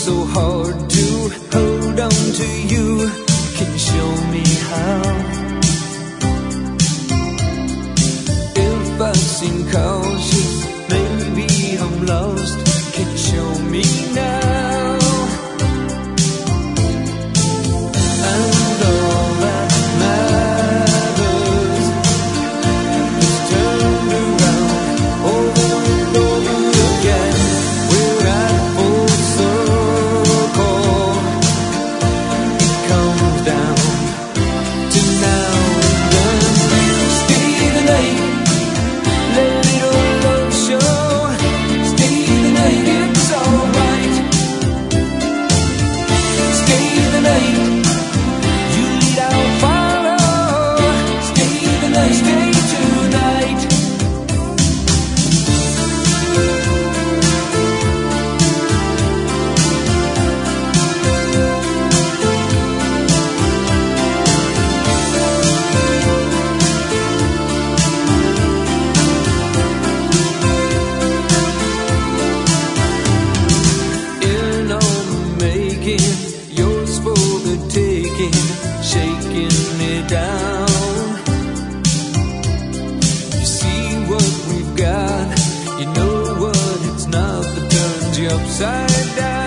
so hard to hold on to you. Can you show me how? If I seem cautious, maybe I'm lost. Can you show me now? And all that matters is turned around over and over again. We're at full circle. It comes down to now and then. Stay the night, let it all show. Stay the night, it's alright. Stay the night, you lead, I'll follow. Stay the night, stay tonight. In all the making, yours for the taking, shaking me down. You see what we've got, you know what it's not that turns you upside down.